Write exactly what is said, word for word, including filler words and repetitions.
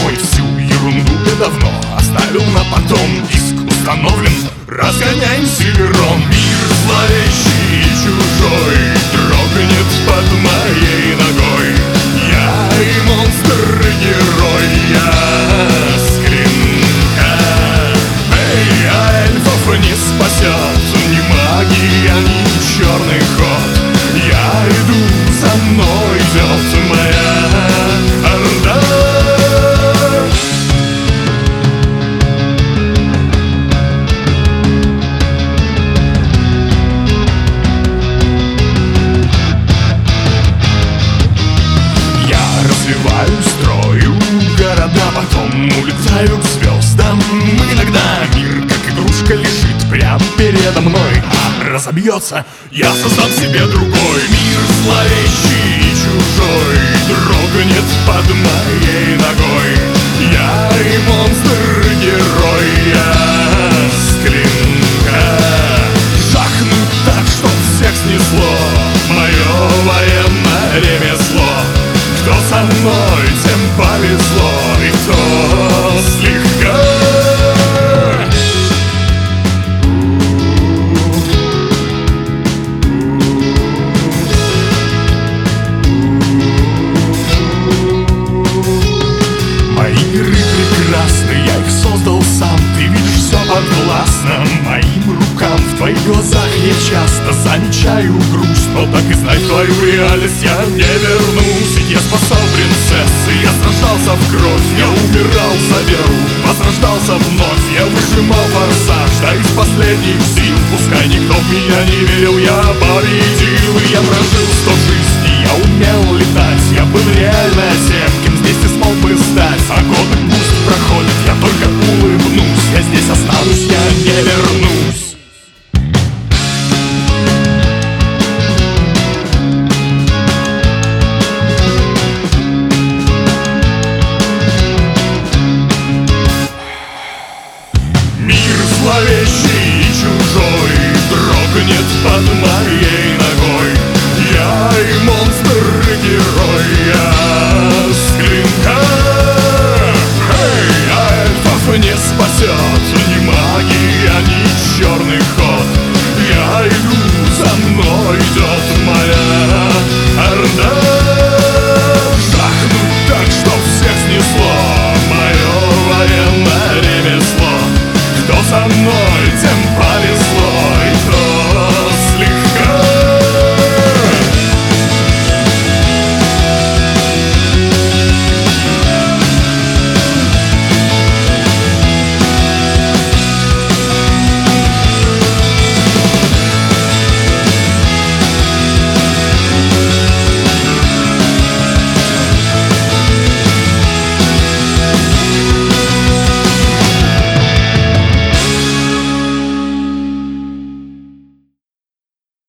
домой. Всю ерунду я давно оставил на потом. Диск установлен, разгоняем Северон. Мир зловещий и чужой дрогнет под моей ногой. Я и монстр, и герой, я Скринка. Эй, а эльфов не спасет ни магия, ни черный ход. Я иду, за мной идет моя орда. Я развиваю, строю города, потом улетаю к звездам. Иногда мир, как игрушка, лежит прямо передо мной, а разобьется, я создам себе другой. Мир зловещий и чужой дрогнет под моей ногой. Я и монстр, и герой, я Скринка. Жахну так, что всех снесло мое военное ремесло. Кто со мной, тем повезло, и кто слегка. Я их создал сам, ты видишь, все подвластно моим рукам. В твоих глазах я часто замечаю грусть, но так и знай, в твою реальность я не вернусь. Ведь я спасал принцессы, я сражался в кровь, я умирал за веру, возрождался вновь. Я выжимал форсаж, да из последних сил. Пускай никто в меня не верил, я победил. И я прожил сто жизней, я умел летать. Я был реально тем, кем здесь и смог бы стать. А годы пусть проходят, я только улыбнусь. Я здесь останусь, я не вернусь. Мир зловещий и чужой дрогнет под моей ногой. Я и монстр, и герой, я Скринка. Эй, а эльфов не спасет